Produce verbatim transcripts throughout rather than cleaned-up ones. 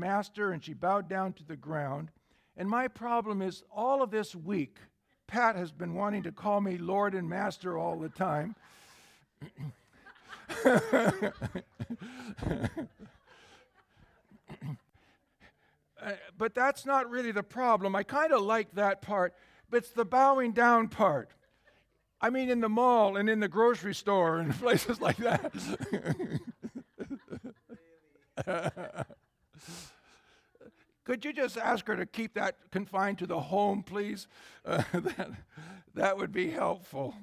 Master, and she bowed down to the ground. And my problem is, all of this week, Pat has been wanting to call me Lord and Master all the time. Uh, but that's not really the problem. I kind of like that part, but it's the bowing down part. I mean, in the mall and in the grocery store and places like that. Could you just ask her to keep that confined to the home, please? Uh, that, that would be helpful.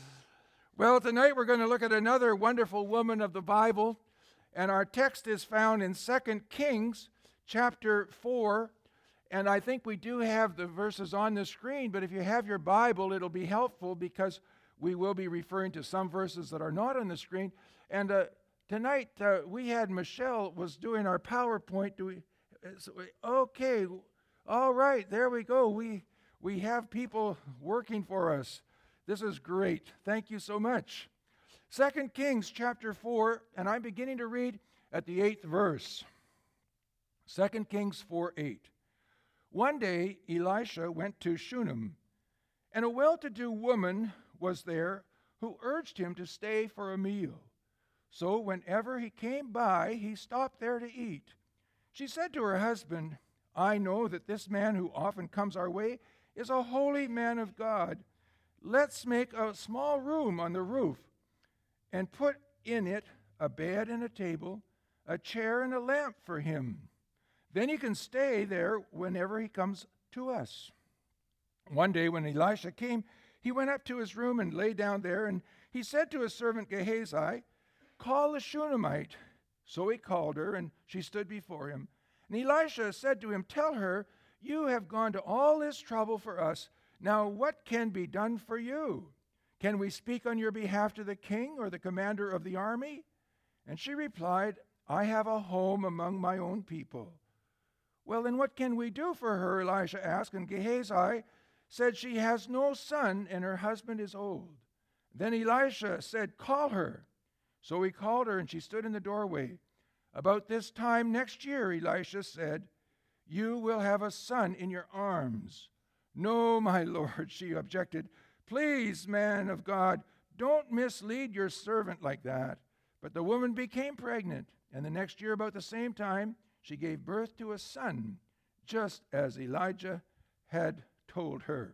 Well, tonight we're going to look at another wonderful woman of the Bible, and our text is found in Second Kings chapter four, and I think we do have the verses on the screen, but if you have your Bible, it'll be helpful because we will be referring to some verses that are not on the screen. And uh, tonight uh, we had Michelle was doing our PowerPoint. Do we? So we okay, all right, there we go. We we have people working for us. This is great. Thank you so much. Second Kings chapter four, and I'm beginning to read at the eighth verse. Second Kings four eight. One day Elisha went to Shunem, and a well-to-do woman was there who urged him to stay for a meal. So whenever he came by, he stopped there to eat. She said to her husband, I know that this man who often comes our way is a holy man of God. Let's make a small room on the roof and put in it a bed and a table, a chair and a lamp for him. Then he can stay there whenever he comes to us. One day when Elisha came, he went up to his room and lay down there, and he said to his servant Gehazi, call the Shunammite. So he called her, and she stood before him. And Elisha said to him, tell her, you have gone to all this trouble for us. Now what can be done for you? Can we speak on your behalf to the king or the commander of the army? And she replied, I have a home among my own people. Well, then what can we do for her? Elisha asked, and Gehazi said she has no son and her husband is old. Then Elisha said, call her. So he called her, and she stood in the doorway. About this time next year, Elisha said, you will have a son in your arms. No, my lord, she objected. Please, man of God, don't mislead your servant like that. But the woman became pregnant, and the next year about the same time, she gave birth to a son, just as Elijah had told her.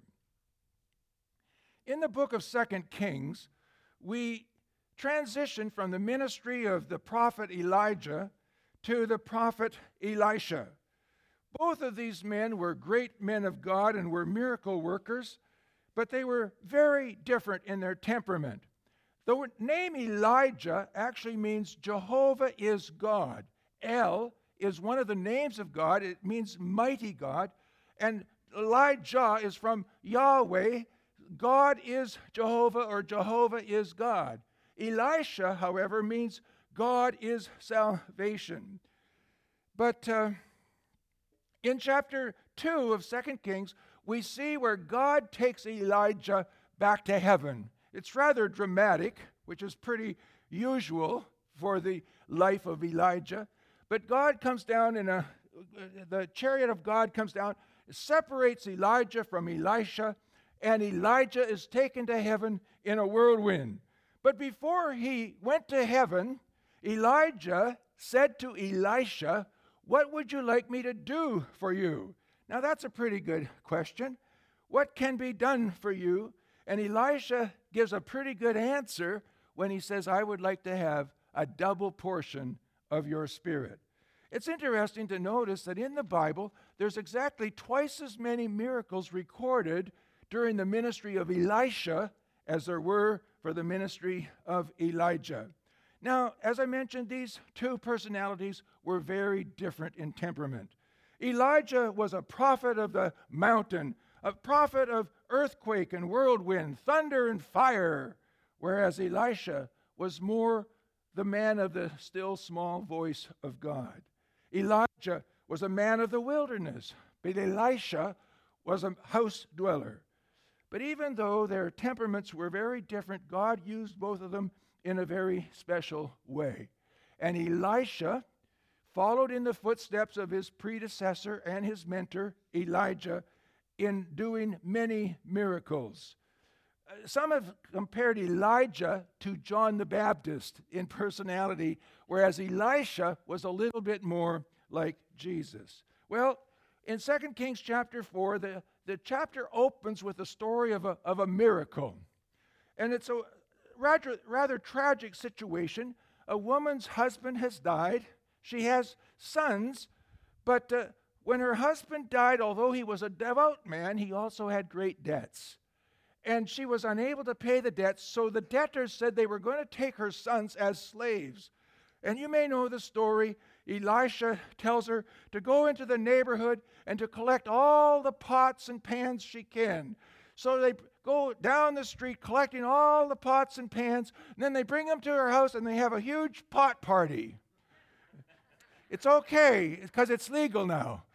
In the book of Second Kings, we transition from the ministry of the prophet Elijah to the prophet Elisha. Both of these men were great men of God and were miracle workers, but they were very different in their temperament. The name Elijah actually means Jehovah is God. El is one of the names of God. It means mighty God. And Elijah is from Yahweh. God is Jehovah, or Jehovah is God. Elisha, however, means God is salvation. But uh, in chapter two of Second Kings, we see where God takes Elijah back to heaven. It's rather dramatic, which is pretty usual for the life of Elijah. But God comes down in a, the chariot of God comes down, separates Elijah from Elisha, and Elijah is taken to heaven in a whirlwind. But before he went to heaven, Elijah said to Elisha, what would you like me to do for you? Now that's a pretty good question. What can be done for you? And Elisha gives a pretty good answer when he says, I would like to have a double portion of your spirit. It's interesting to notice that in the Bible, there's exactly twice as many miracles recorded during the ministry of Elisha as there were for the ministry of Elijah. Now, as I mentioned, these two personalities were very different in temperament. Elijah was a prophet of the mountain, a prophet of earthquake and whirlwind, thunder and fire, whereas Elisha was more the man of the still small voice of God. Elijah was a man of the wilderness, but Elisha was a house dweller. But even though their temperaments were very different, God used both of them in a very special way. And Elisha followed in the footsteps of his predecessor and his mentor, Elijah, in doing many miracles. Uh, Some have compared Elijah to John the Baptist in personality, whereas Elisha was a little bit more like Jesus. Well, in Second Kings chapter four, the, the chapter opens with the story of a, of a miracle. And it's a rather, rather tragic situation. A woman's husband has died. She has sons, but uh, when her husband died, although he was a devout man, he also had great debts. And she was unable to pay the debts, so the debtors said they were going to take her sons as slaves. And you may know the story. Elisha tells her to go into the neighborhood and to collect all the pots and pans she can. So they go down the street collecting all the pots and pans, and then they bring them to her house and they have a huge pot party. It's okay, because it's legal now.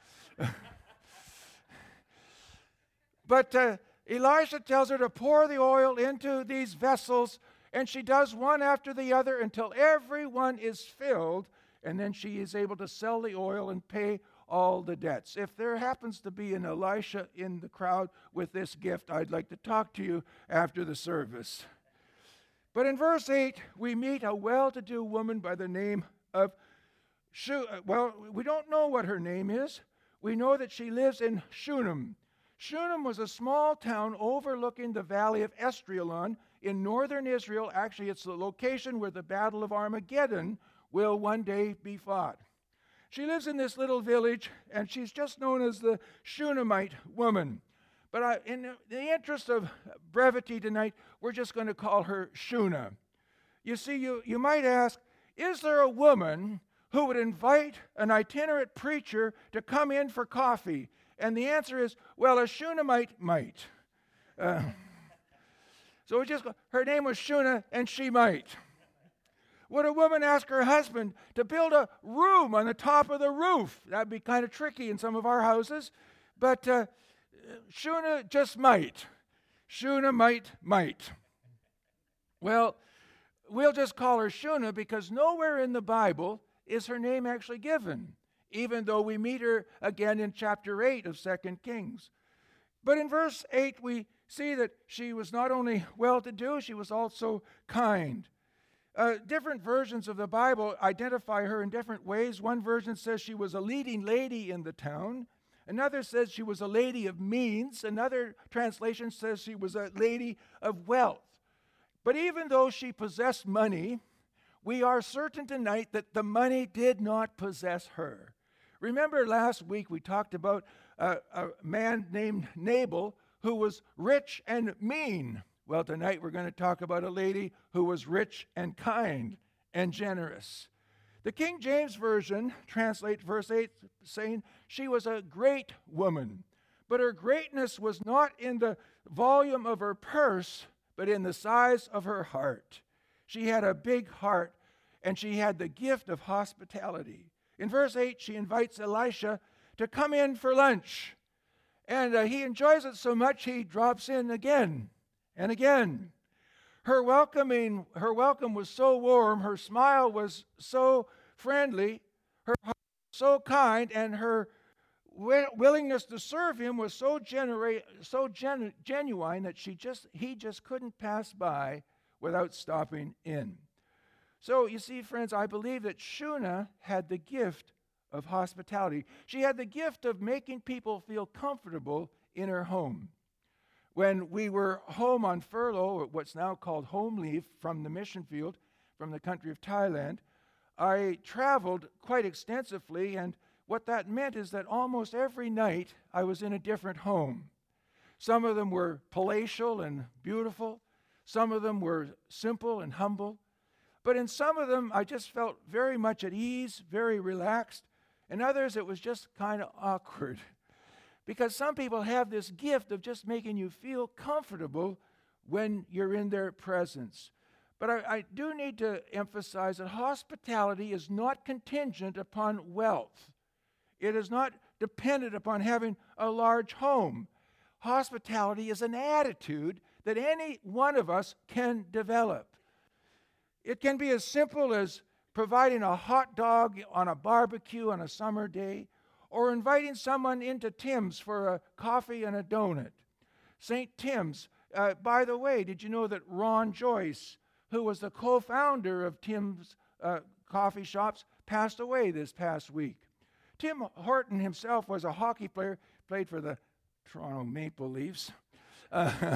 But uh, Elisha tells her to pour the oil into these vessels, and she does one after the other until everyone is filled, and then she is able to sell the oil and pay all the debts. If there happens to be an Elisha in the crowd with this gift, I'd like to talk to you after the service. But in verse eight, we meet a well-to-do woman by the name of Shu. Well, we don't know what her name is. We know that she lives in Shunem. Shunem was a small town overlooking the valley of Esdraelon in northern Israel. Actually, it's the location where the Battle of Armageddon will one day be fought. She lives in this little village, and she's just known as the Shunammite woman. But I, in the interest of brevity tonight, we're just going to call her Shuna. You see, you, you might ask, is there a woman who would invite an itinerant preacher to come in for coffee? And the answer is, well, a Shunammite might. Uh, so we just her name was Shuna, and she might. Would a woman ask her husband to build a room on the top of the roof? That'd be kind of tricky in some of our houses. But uh, Shuna just might. Shuna might, might. Well, we'll just call her Shuna because nowhere in the Bible is her name actually given, even though we meet her again in chapter eight of Second Kings. But in verse eight, we see that she was not only well-to-do, she was also kind. Uh, different versions of the Bible identify her in different ways. One version says she was a leading lady in the town. Another says she was a lady of means. Another translation says she was a lady of wealth. But even though she possessed money, we are certain tonight that the money did not possess her. Remember last week we talked about a, a man named Nabal who was rich and mean. Well, tonight we're going to talk about a lady who was rich and kind and generous. The King James Version translates verse eight saying she was a great woman, but her greatness was not in the volume of her purse, but in the size of her heart. She had a big heart, and she had the gift of hospitality. In verse eight, she invites Elisha to come in for lunch, and uh, he enjoys it so much he drops in again and again. Her welcoming, her welcome was so warm, her smile was so friendly, her heart was so kind, and her wi- willingness to serve him was so genera- so genu- genuine that she just he just couldn't pass by without stopping in. So you see, friends, I believe that Shuna had the gift of hospitality. She had the gift of making people feel comfortable in her home. When we were home on furlough, what's now called home leave from the mission field, from the country of Thailand, I traveled quite extensively, and what that meant is that almost every night I was in a different home. Some of them were palatial and beautiful. Some of them were simple and humble. But in some of them, I just felt very much at ease, very relaxed. In others, it was just kind of awkward. Because some people have this gift of just making you feel comfortable when you're in their presence. But I, I do need to emphasize that hospitality is not contingent upon wealth. It is not dependent upon having a large home. Hospitality is an attitude that any one of us can develop. It can be as simple as providing a hot dog on a barbecue on a summer day, or inviting someone into Tim's for a coffee and a donut. Saint Tim's, uh, by the way, did you know that Ron Joyce, who was the co-founder of Tim's uh, coffee shops, passed away this past week? Tim Horton himself was a hockey player, played for the Toronto Maple Leafs. Uh,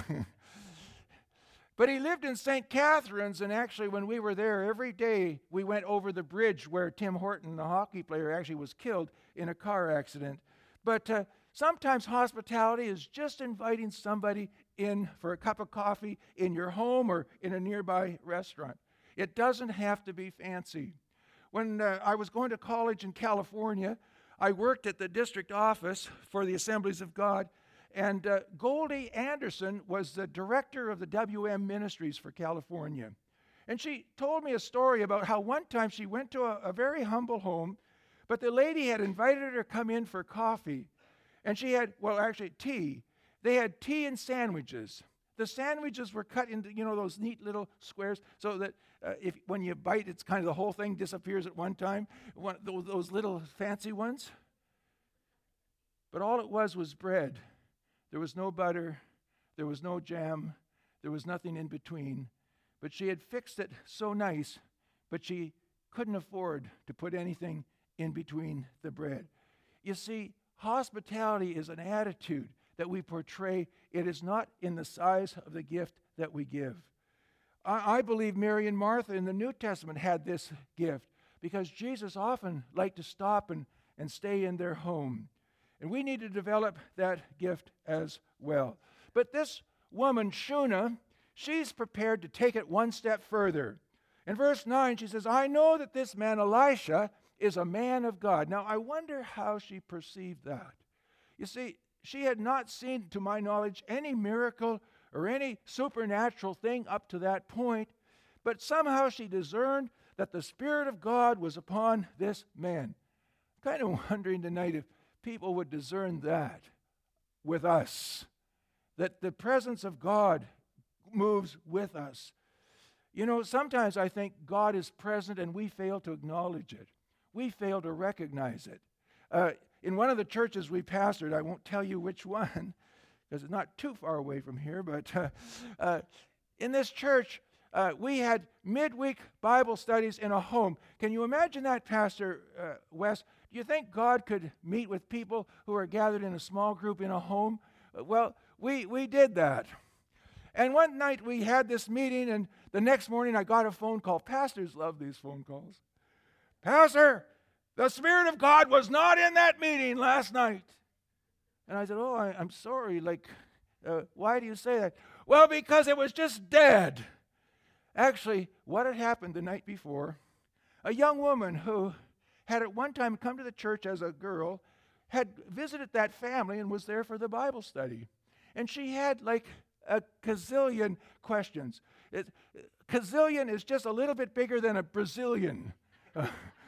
but he lived in Saint Catharines, and actually when we were there, every day we went over the bridge where Tim Horton, the hockey player, actually was killed in a car accident. But uh, sometimes hospitality is just inviting somebody in for a cup of coffee in your home or in a nearby restaurant. It doesn't have to be fancy. When uh, I was going to college in California, I worked at the district office for the Assemblies of God, and uh, Goldie Anderson was the director of the W M Ministries for California. And she told me a story about how one time she went to a, a very humble home, but the lady had invited her to come in for coffee. And she had, well, actually tea. They had tea and sandwiches. The sandwiches were cut into, you know, those neat little squares so that uh, if when you bite, it's kind of the whole thing disappears at one time. One, those, those little fancy ones. But all it was was bread. There was no butter. There was no jam. There was nothing in between. But she had fixed it so nice, but she couldn't afford to put anything in between the bread. You see, hospitality is an attitude that we portray. It is not in the size of the gift that we give. I, I believe Mary and Martha in the New Testament had this gift because Jesus often liked to stop and, and stay in their home. And we need to develop that gift as well. But this woman, Shuna, she's prepared to take it one step further. In verse nine, she says, I know that this man Elisha is a man of God. Now, I wonder how she perceived that. You see, she had not seen, to my knowledge, any miracle or any supernatural thing up to that point, but somehow she discerned that the Spirit of God was upon this man. I'm kind of wondering tonight if people would discern that with us, that the presence of God moves with us. You know, sometimes I think God is present and we fail to acknowledge it. We fail to recognize it. Uh, in one of the churches we pastored, I won't tell you which one, because it's not too far away from here, but uh, uh, in this church, uh, we had midweek Bible studies in a home. Can you imagine that, Pastor uh, Wes? Do you think God could meet with people who are gathered in a small group in a home? Uh, well, we, we did that. And one night we had this meeting, and the next morning I got a phone call. Pastors love these phone calls. Pastor, the Spirit of God was not in that meeting last night. And I said, oh, I, I'm sorry. Like, uh, why do you say that? Well, because it was just dead. Actually, what had happened the night before, a young woman who had at one time come to the church as a girl had visited that family and was there for the Bible study. And she had like a gazillion questions. It, gazillion is just a little bit bigger than a Brazilian. Uh,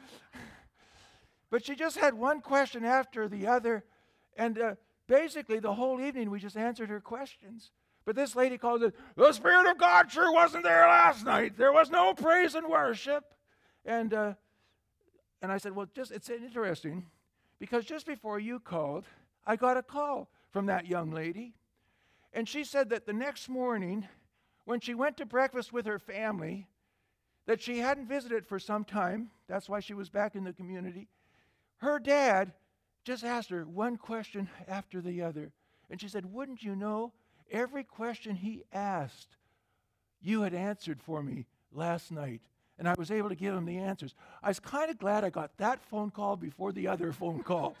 but she just had one question after the other, and uh, basically the whole evening we just answered her questions. But this lady called it, the Spirit of God sure wasn't there last night. There was no praise and worship. And uh, and I said, well, just it's interesting, because just before you called, I got a call from that young lady. And she said that the next morning, when she went to breakfast with her family, that she hadn't visited for some time, that's why she was back in the community, her dad just asked her one question after the other. And she said, wouldn't you know, every question he asked, you had answered for me last night. And I was able to give him the answers. I was kind of glad I got that phone call before the other phone call.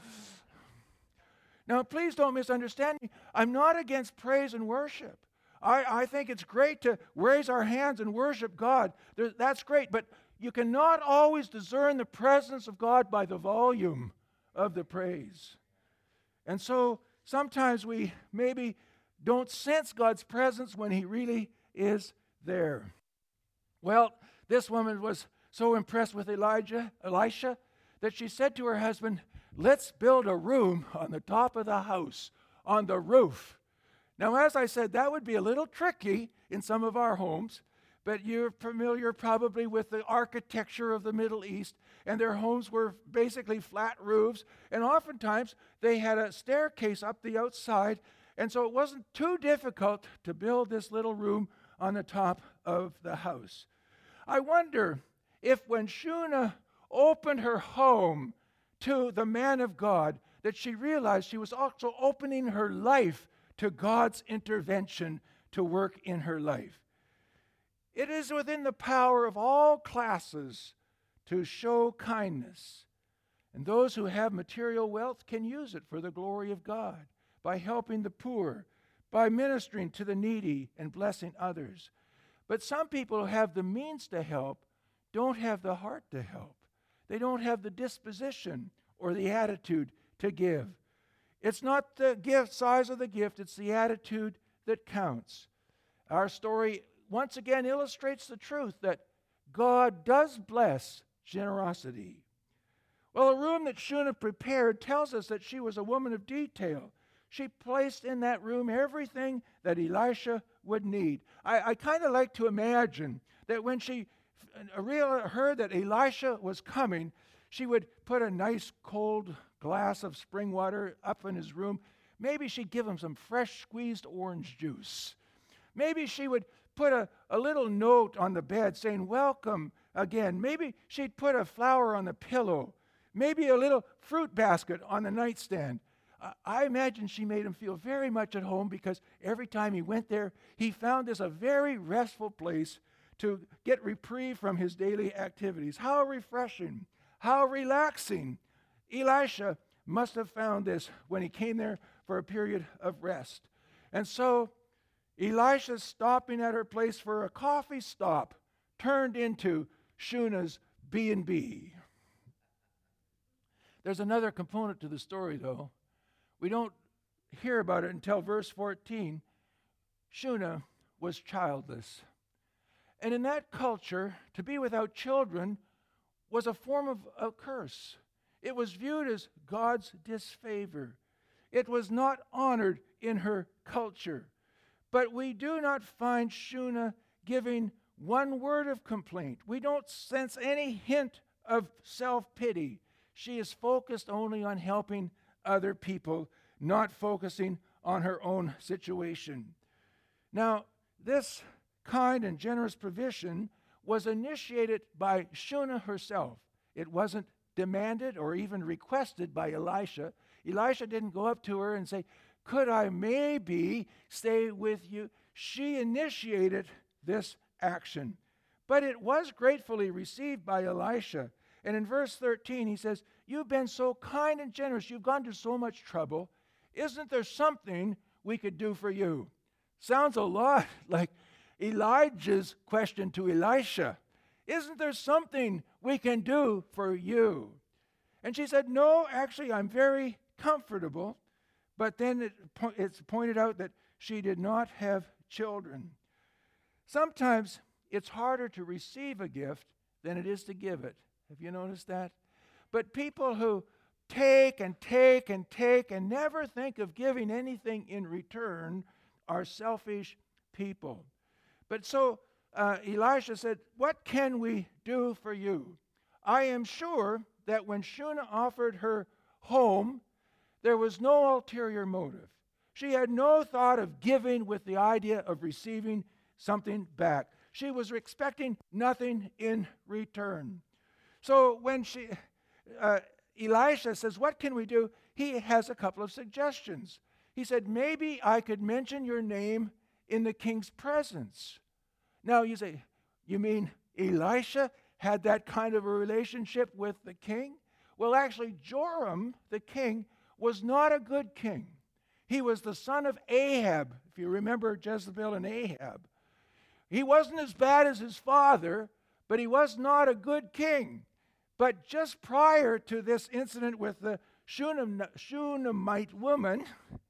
Now, please don't misunderstand me. I'm not against praise and worship. I, I think it's great to raise our hands and worship God. There, that's great, but you cannot always discern the presence of God by the volume of the praise. And so sometimes we maybe don't sense God's presence when He really is there. Well, this woman was so impressed with Elijah, Elisha that she said to her husband, let's build a room on the top of the house, on the roof. Now, as I said, that would be a little tricky in some of our homes, but you're familiar probably with the architecture of the Middle East, and their homes were basically flat roofs, and oftentimes they had a staircase up the outside, and so it wasn't too difficult to build this little room on the top of the house. I wonder if when Shunah opened her home to the man of God, that she realized she was also opening her life to God's intervention to work in her life. It is within the power of all classes to show kindness. And those who have material wealth can use it for the glory of God by helping the poor, by ministering to the needy and blessing others. But some people who have the means to help don't have the heart to help. They don't have the disposition or the attitude to give. It's not the gift size of the gift, it's the attitude that counts. Our story once again illustrates the truth that God does bless generosity. Well, the room that Shunah prepared tells us that she was a woman of detail. She placed in that room everything that Elisha would need. I, I kind of like to imagine that when she heard that Elisha was coming, she would put a nice cold glass of spring water up in his room. Maybe she'd give him some fresh squeezed orange juice. Maybe she would put a, a little note on the bed saying, "Welcome again." Maybe she'd put a flower on the pillow. Maybe a little fruit basket on the nightstand. Uh, I imagine she made him feel very much at home, because every time he went there, he found this a very restful place to get reprieve from his daily activities. How refreshing, how relaxing. Elisha must have found this when he came there for a period of rest. And so Elisha stopping at her place for a coffee stop turned into Shunah's B and B. There's another component to the story, though. We don't hear about it until verse fourteen. Shunah was childless. And in that culture, to be without children was a form of a curse. It was viewed as God's disfavor. It was not honored in her culture. But we do not find Shunah giving one word of complaint. We don't sense any hint of self-pity. She is focused only on helping other people, not focusing on her own situation. Now, this kind and generous provision was initiated by Shunah herself. It wasn't demanded or even requested by Elisha. Elisha didn't go up to her and say, "Could I maybe stay with you?" She initiated this action. But it was gratefully received by Elisha. And in verse thirteen, he says, "You've been so kind and generous. You've gone to so much trouble. Isn't there something we could do for you?" Sounds a lot like Elijah's question to Elisha. "Isn't there something we can do for you?" And she said, "No, actually, I'm very comfortable." But then it, it's pointed out that she did not have children. Sometimes it's harder to receive a gift than it is to give it. Have you noticed that? But people who take and take and take and never think of giving anything in return are selfish people. But so uh, Elisha said, "What can we do for you?" I am sure that when Shunah offered her home, there was no ulterior motive. She had no thought of giving with the idea of receiving something back. She was expecting nothing in return. So when she, uh, Elisha says, "What can we do?" he has a couple of suggestions. He said, "Maybe I could mention your name in the king's presence." Now you say, you mean Elisha had that kind of a relationship with the king? Well, actually, Joram, the king, was not a good king. He was the son of Ahab, if you remember Jezebel and Ahab. He wasn't as bad as his father, but he was not a good king. But just prior to this incident with the Shunam, Shunammite woman,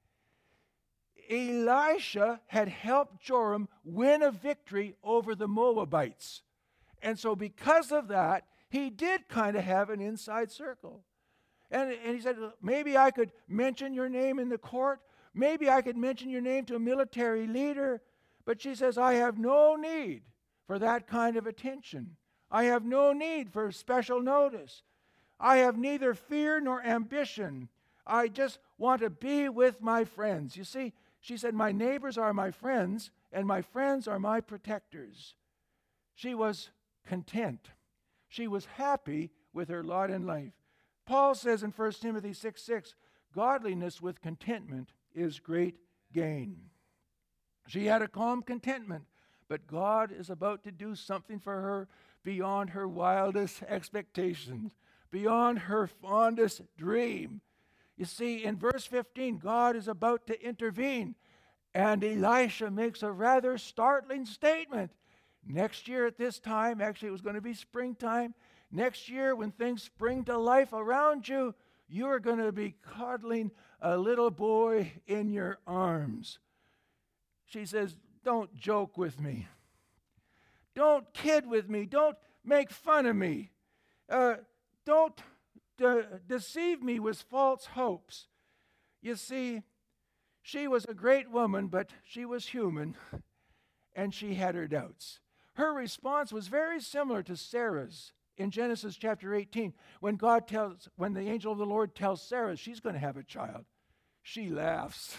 Elisha had helped Joram win a victory over the Moabites. And so because of that, he did kind of have an inside circle. And, and he said, "Maybe I could mention your name in the court. Maybe I could mention your name to a military leader." But she says, "I have no need for that kind of attention. I have no need for special notice. I have neither fear nor ambition. I just want to be with my friends. You see, she said, my neighbors are my friends, and my friends are my protectors. She was content. She was happy with her lot in life. Paul says in First Timothy six six, godliness with contentment is great gain. She had a calm contentment, but God is about to do something for her beyond her wildest expectations, beyond her fondest dream. You see, in verse fifteen, God is about to intervene, and Elisha makes a rather startling statement. Next year at this time, actually it was going to be springtime, next year when things spring to life around you, you are going to be coddling a little boy in your arms. She says, don't joke with me. Don't kid with me. Don't make fun of me. Uh, don't de- deceive me with false hopes. You see, she was a great woman, but she was human, and she had her doubts. Her response was very similar to Sarah's in Genesis chapter eighteen, when God tells, when the angel of the Lord tells Sarah she's going to have a child. She laughs.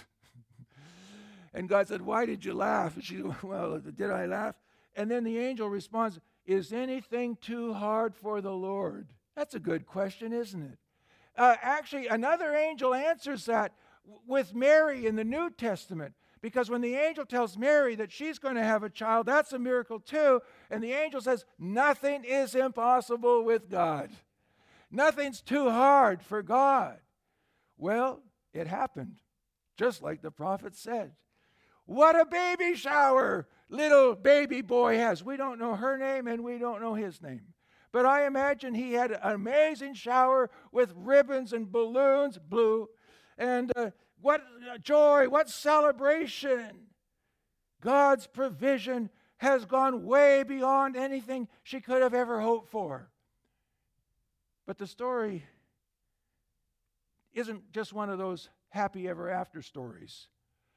And God said, why did you laugh? And she said, well, did I laugh? And then the angel responds, is anything too hard for the Lord? That's a good question, isn't it? Uh, actually, another angel answers that w- with Mary in the New Testament. Because when the angel tells Mary that she's going to have a child, that's a miracle too. And the angel says, nothing is impossible with God. Nothing's too hard for God. Well, it happened, just like the prophet said. What a baby shower little baby boy has. We don't know her name and we don't know his name. But I imagine he had an amazing shower with ribbons and balloons, blue, and uh, what joy, what celebration. God's provision has gone way beyond anything she could have ever hoped for. But the story isn't just one of those happy ever after stories.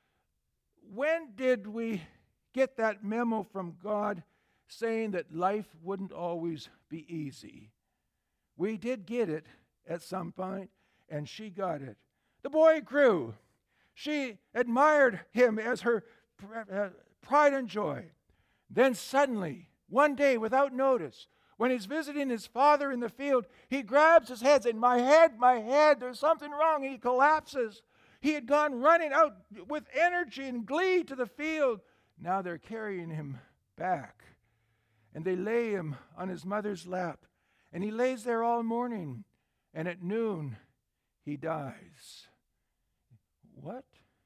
When did we get that memo from God saying that life wouldn't always be easy? We did get it at some point, and she got it. The boy grew. She admired him as her pride and joy. Then suddenly, one day without notice, when he's visiting his father in the field, he grabs his head, saying, my head, my head, there's something wrong. And he collapses. He had gone running out with energy and glee to the field. Now they're carrying him back. And they lay him on his mother's lap. And he lays there all morning. And at noon, he dies. What?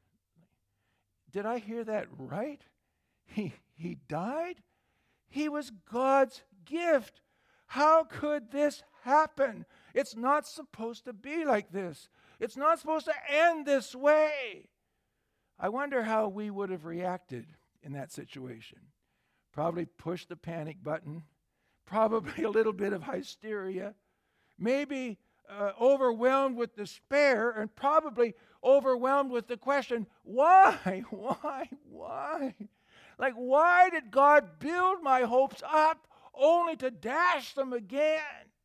Did I hear that right? He, he died? He was God's gift. How could this happen? It's not supposed to be like this. It's not supposed to end this way. I wonder how we would have reacted in that situation. Probably pushed the panic button. Probably a little bit of hysteria. Maybe uh, overwhelmed with despair, and probably overwhelmed with the question, why, why, why? Like, why did God build my hopes up only to dash them again?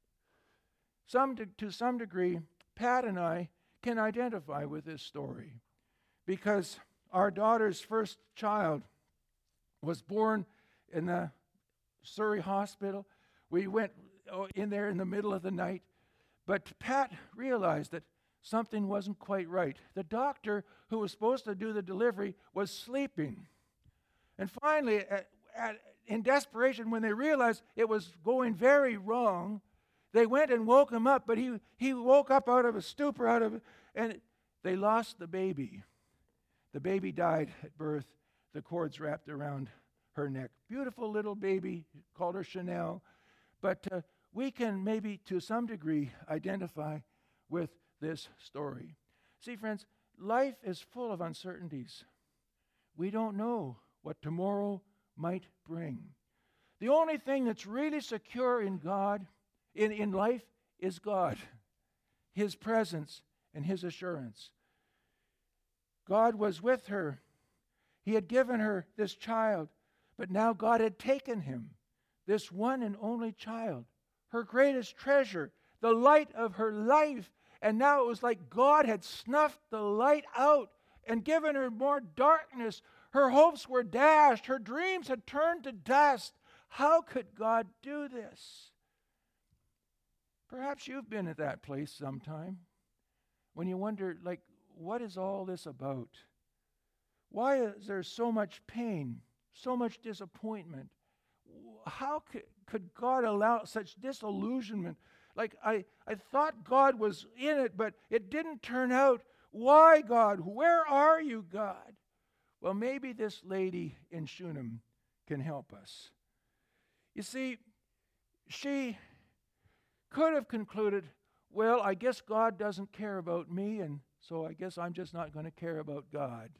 Some to, to some degree, Pat and I can identify with this story because our daughter's first child was born in the Surrey hospital. We went in there in the middle of the night, but Pat realized that something wasn't quite right. The doctor who was supposed to do the delivery was sleeping. And finally, at, at, in desperation, when they realized it was going very wrong, they went and woke him up, but he, he woke up out of a stupor, out of, and they lost the baby. The baby died at birth. The cords wrapped around her neck. Beautiful little baby, called her Chanel. But uh, we can maybe, to some degree, identify with this story. See, friends, life is full of uncertainties. We don't know what tomorrow might bring. The only thing that's really secure in God, in, in life, is God, His presence and His assurance. God was with her. He had given her this child, But now God had taken him, this one and only child, her greatest treasure, the light of her life. And now it was like God had snuffed the light out and given her more darkness. Her hopes were dashed. Her dreams had turned to dust. How could God do this? Perhaps you've been at that place sometime when you wonder, like, what is all this about? Why is there so much pain, so much disappointment? How could, could God allow such disillusionment? Like, I, I thought God was in it, but it didn't turn out. Why, God? Where are you, God? Well, maybe this lady in Shunem can help us. You see, she could have concluded, well, I guess God doesn't care about me, and so I guess I'm just not going to care about God.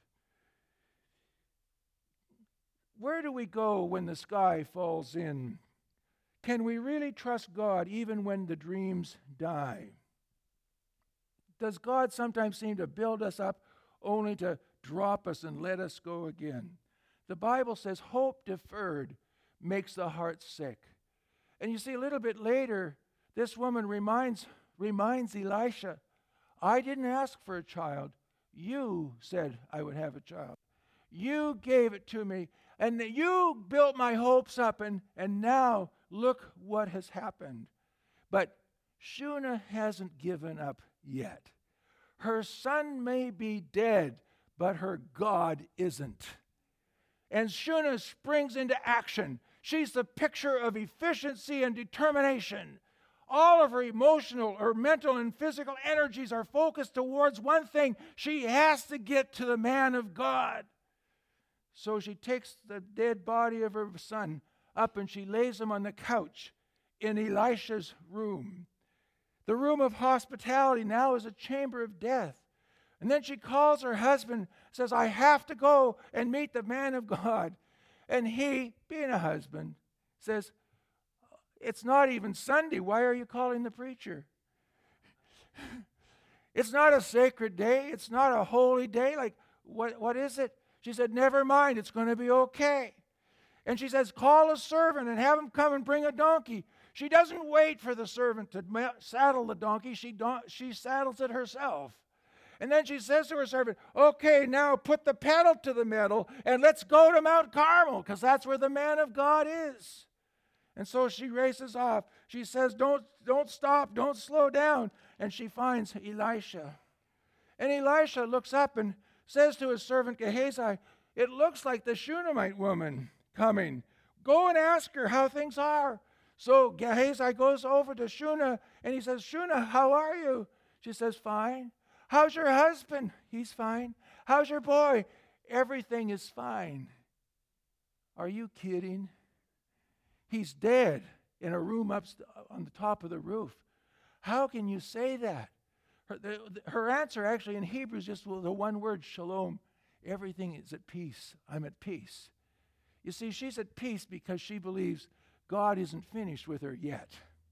Where do we go when the sky falls in? Can we really trust God even when the dreams die? Does God sometimes seem to build us up only to drop us and let us go again? The Bible says hope deferred makes the heart sick. And you see, a little bit later, this woman reminds, reminds Elisha, I didn't ask for a child. You said I would have a child. You gave it to me, and you built my hopes up, and, and now look what has happened. But Shunah hasn't given up yet. Her son may be dead, but her God isn't. And Shunah springs into action. She's the picture of efficiency and determination. All of her emotional, her mental, and physical energies are focused towards one thing. She has to get to the man of God. So she takes the dead body of her son up and she lays him on the couch in Elisha's room. The room of hospitality now is a chamber of death. And then she calls her husband, says, I have to go and meet the man of God. And he, being a husband, says, it's not even Sunday. Why are you calling the preacher? It's not a sacred day. It's not a holy day. Like, what, what is it? She said, never mind. It's going to be okay. And she says, call a servant and have him come and bring a donkey. She doesn't wait for the servant to ma- saddle the donkey. She, don- she saddles it herself. And then she says to her servant, okay, now put the pedal to the metal and let's go to Mount Carmel, because that's where the man of God is. And so she races off. She says, don't, don't stop, don't slow down. And she finds Elisha. And Elisha looks up and says to his servant Gehazi, it looks like the Shunammite woman coming. Go and ask her how things are. So Gehazi goes over to Shunah and he says, Shunah, how are you? She says, fine. How's your husband? He's fine. How's your boy? Everything is fine. Are you kidding? He's dead in a room up on the top of the roof. How can you say that? Her, the, her answer actually in Hebrew is just the one word, shalom. Everything is at peace. I'm at peace. You see, she's at peace because she believes God isn't finished with her yet.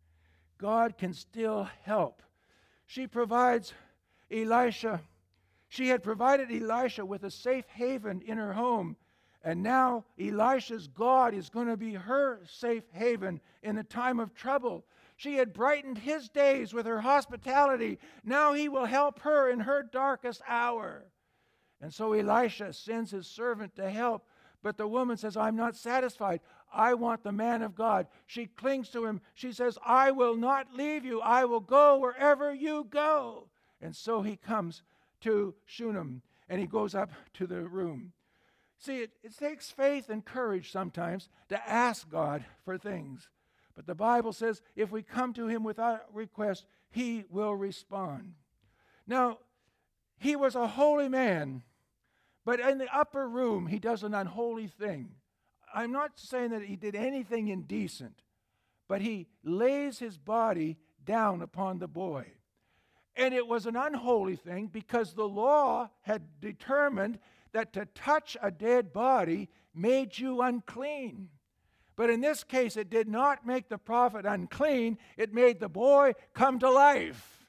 God can still help. She provides Elisha. She had provided Elisha with a safe haven in her home. And now Elisha's God is going to be her safe haven in a time of trouble. She had brightened his days with her hospitality. Now he will help her in her darkest hour. And so Elisha sends his servant to help. But the woman says, I'm not satisfied. I want the man of God. She clings to him. She says, I will not leave you. I will go wherever you go. And so he comes to Shunem, and he goes up to the room. See, it, it takes faith and courage sometimes to ask God for things. But the Bible says if we come to him without request, he will respond. Now, he was a holy man, but in the upper room, he does an unholy thing. I'm not saying that he did anything indecent, but he lays his body down upon the boy. And it was an unholy thing because the law had determined that to touch a dead body made you unclean. But in this case, it did not make the prophet unclean. It made the boy come to life.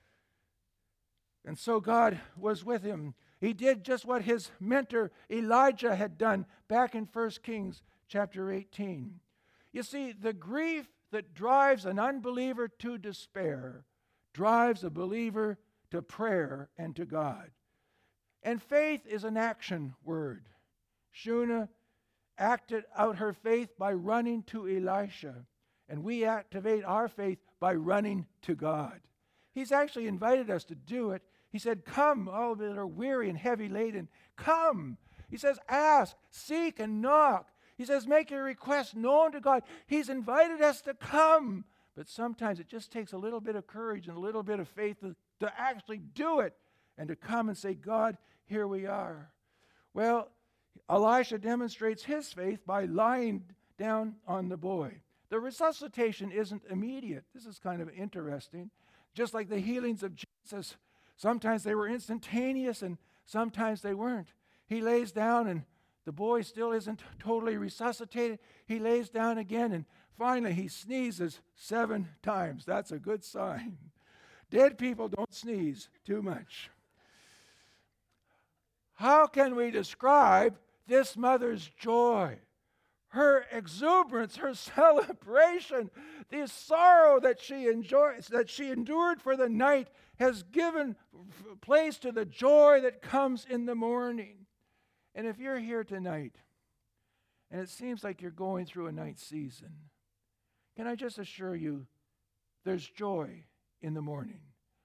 And so God was with him. He did just what his mentor Elijah had done back in First Kings chapter eighteen. You see, the grief that drives an unbeliever to despair drives a believer to prayer and to God. And faith is an action word. Shunah acted out her faith by running to Elisha, and we activate our faith by running to God. He's actually invited us to do it. He said, come, all that are weary and heavy laden, come. He says, ask, seek, and knock. He says, make your request known to God. He's invited us to come. But sometimes it just takes a little bit of courage and a little bit of faith to, to actually do it and to come and say, God, here we are. Well, Elisha demonstrates his faith by lying down on the boy. The resuscitation isn't immediate. This is kind of interesting. Just like the healings of Jesus, sometimes they were instantaneous and sometimes they weren't. He lays down and the boy still isn't totally resuscitated. He lays down again and finally he sneezes seven times. That's a good sign. Dead people don't sneeze too much. How can we describe this mother's joy? Her exuberance, her celebration, the sorrow that she enjoys, that she endured for the night, has given place to the joy that comes in the morning. And if you're here tonight, and it seems like you're going through a night season, can I just assure you, there's joy in the morning.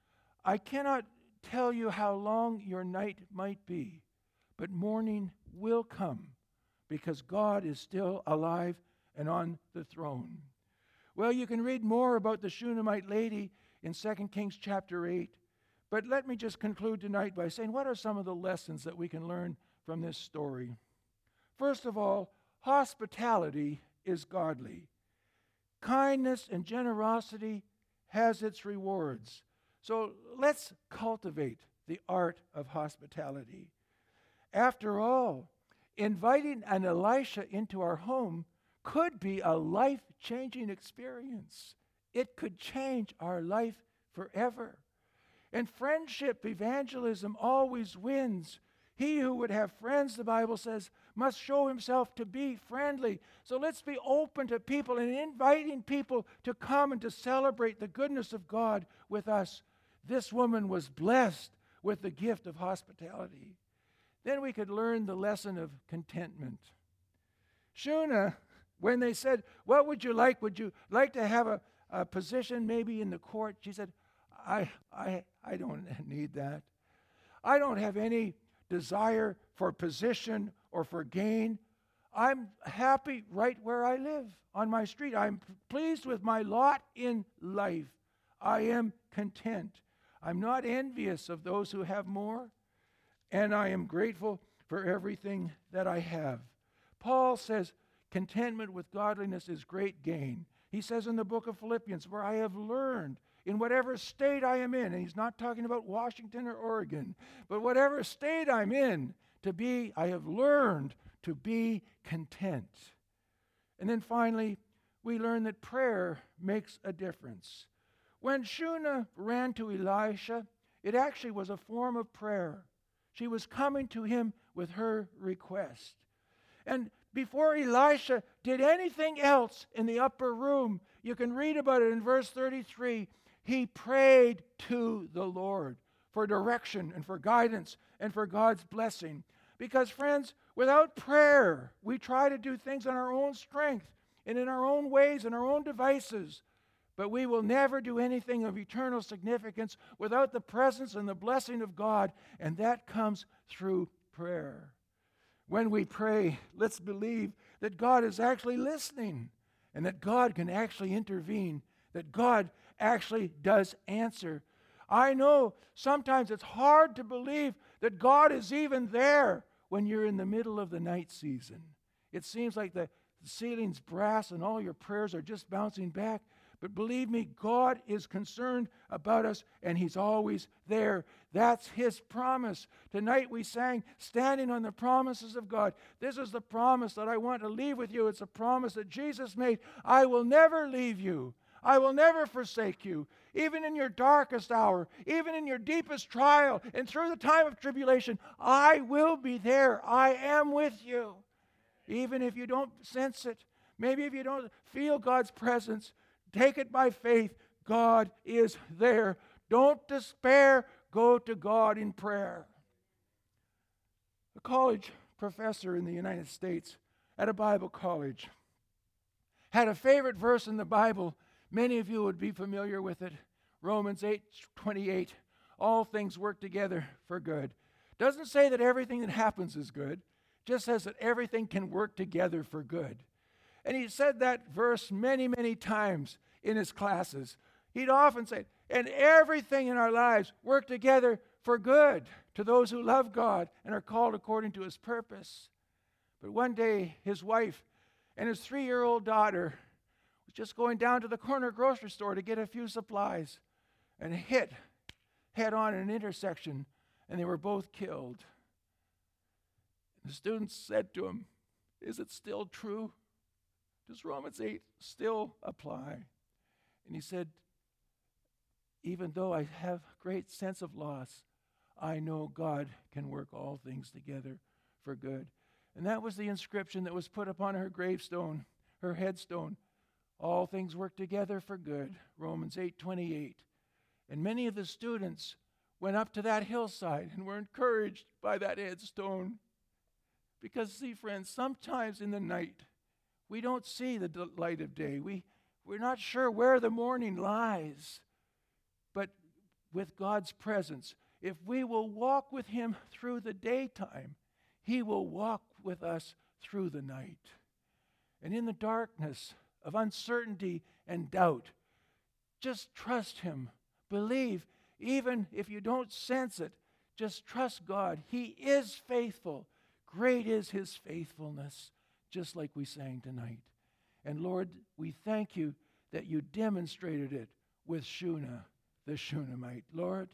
I cannot tell you how long your night might be, but morning will come, because God is still alive and on the throne. Well, you can read more about the Shunammite lady in Second Kings chapter eight. But let me just conclude tonight by saying, what are some of the lessons that we can learn from this story? First of all, hospitality is godly. Kindness and generosity has its rewards. So let's cultivate the art of hospitality. After all, inviting an Elisha into our home could be a life-changing experience. It could change our life forever. And friendship evangelism always wins. He who would have friends, the Bible says, must show himself to be friendly. So let's be open to people and inviting people to come and to celebrate the goodness of God with us. This woman was blessed with the gift of hospitality. Then we could learn the lesson of contentment. Shunah, when they said, what would you like? Would you like to have a, a position maybe in the court? She said, I, I, I don't need that. I don't have any desire for position or for gain. I'm happy right where I live on my street. I'm pleased with my lot in life. I am content. I'm not envious of those who have more. And I am grateful for everything that I have. Paul says, contentment with godliness is great gain. He says in the book of Philippians, where I have learned in whatever state I am in, and he's not talking about Washington or Oregon, but whatever state I'm in, to be, I have learned to be content. And then finally, we learn that prayer makes a difference. When Shunah ran to Elisha, it actually was a form of prayer. She was coming to him with her request. And before Elisha did anything else in the upper room, you can read about it in verse thirty-three, he prayed to the Lord for direction and for guidance and for God's blessing. Because, friends, without prayer, we try to do things on our own strength and in our own ways and our own devices. But we will never do anything of eternal significance without the presence and the blessing of God, and that comes through prayer. When we pray, let's believe that God is actually listening and that God can actually intervene, that God actually does answer. I know sometimes it's hard to believe that God is even there when you're in the middle of the night season. It seems like the ceiling's brass and all your prayers are just bouncing back. But believe me, God is concerned about us, and He's always there. That's His promise. Tonight we sang, standing on the promises of God. This is the promise that I want to leave with you. It's a promise that Jesus made. I will never leave you. I will never forsake you. Even in your darkest hour, even in your deepest trial, and through the time of tribulation, I will be there. I am with you. Even if you don't sense it, maybe if you don't feel God's presence, take it by faith. God is there. Don't despair. Go to God in prayer. A college professor in the United States at a Bible college had a favorite verse in the Bible. Many of you would be familiar with it. Romans eight twenty-eight. All things work together for good. Doesn't say that everything that happens is good. Just says that everything can work together for good. And he said that verse many, many times in his classes. He'd often say, and everything in our lives work together for good to those who love God and are called according to his purpose. But one day, his wife and his three-year-old daughter was just going down to the corner grocery store to get a few supplies and hit head-on in an intersection, and they were both killed. The students said to him, is it still true? Does Romans eight still apply? And he said, even though I have great sense of loss, I know God can work all things together for good. And that was the inscription that was put upon her gravestone, her headstone. All things work together for good, Romans eight twenty-eight. And many of the students went up to that hillside and were encouraged by that headstone. Because, see, friends, sometimes in the night, we don't see the light of day. We, we're not sure where the morning lies. But with God's presence, if we will walk with him through the daytime, he will walk with us through the night. And in the darkness of uncertainty and doubt, just trust him. Believe, even if you don't sense it, just trust God. He is faithful. Great is his faithfulness, just like we sang tonight. And Lord, we thank you that you demonstrated it with Shuna, the Shunammite. Lord,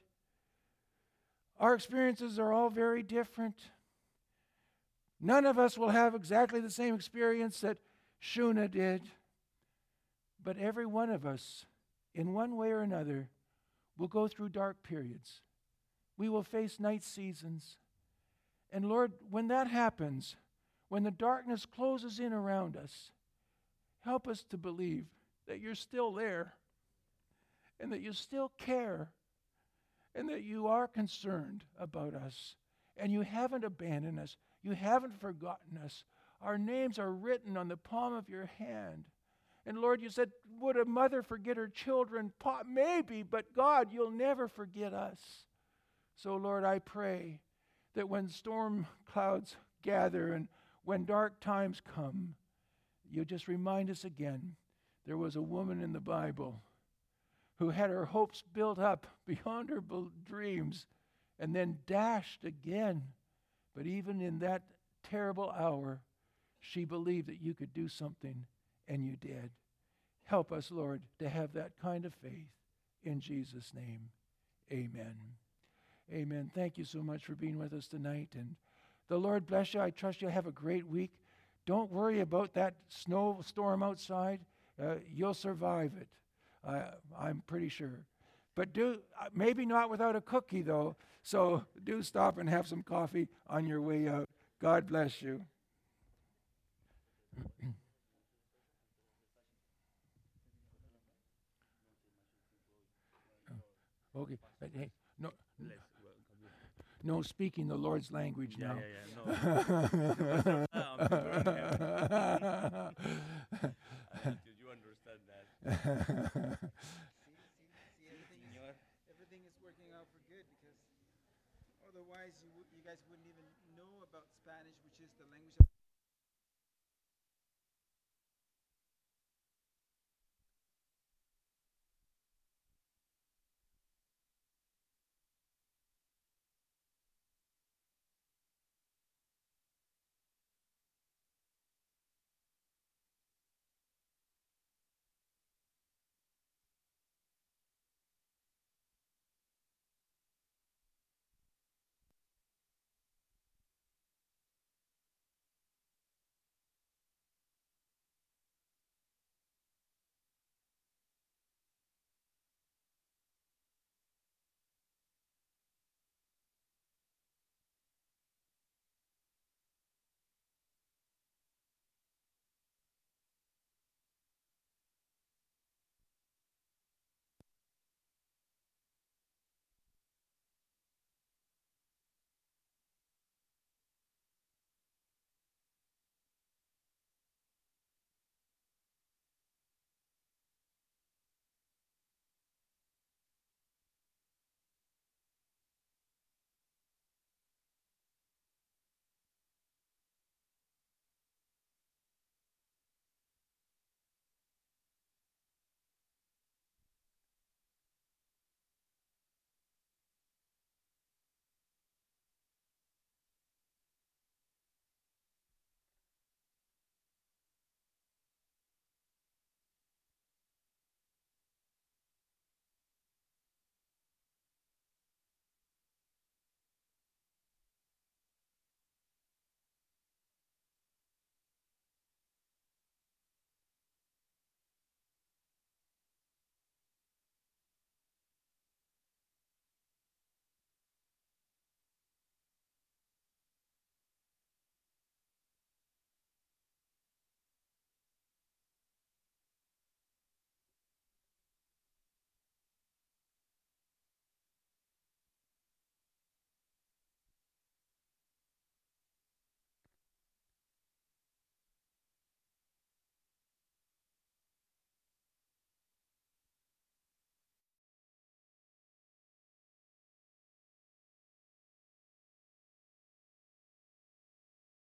our experiences are all very different. None of us will have exactly the same experience that Shuna did. But every one of us, in one way or another, will go through dark periods. We will face night seasons. And Lord, when that happens, when the darkness closes in around us, help us to believe that you're still there and that you still care and that you are concerned about us and you haven't abandoned us. You haven't forgotten us. Our names are written on the palm of your hand. And Lord, you said, would a mother forget her children? Maybe, but God, you'll never forget us. So Lord, I pray that when storm clouds gather and when dark times come, you just remind us again, there was a woman in the Bible who had her hopes built up beyond her dreams and then dashed again. But even in that terrible hour, she believed that you could do something, and you did. Help us, Lord, to have that kind of faith. In Jesus' name, amen. Amen. Thank you so much for being with us tonight. And the Lord bless you. I trust you'll have a great week. Don't worry about that snowstorm outside. Uh, you'll survive it. Uh, I'm pretty sure. But do uh, maybe not without a cookie, though. So do stop and have some coffee on your way out. God bless you. Okay. Hey, no. No speaking the Lord's language yeah, now. Yeah, yeah, no. Did you understand that? See, everything, everything is working out for good, because otherwise you, you guys wouldn't even know about Spanish, which is the language of